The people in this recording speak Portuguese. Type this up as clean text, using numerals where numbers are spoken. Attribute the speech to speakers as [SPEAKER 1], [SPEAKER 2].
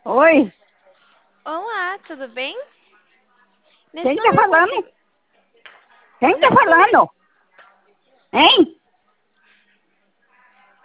[SPEAKER 1] Oi,
[SPEAKER 2] Olá, tudo bem? Nesse
[SPEAKER 1] quem tá
[SPEAKER 2] número eu
[SPEAKER 1] falando?
[SPEAKER 2] consigo.
[SPEAKER 1] Quem tá
[SPEAKER 2] Nesse número.
[SPEAKER 1] falando? Hein?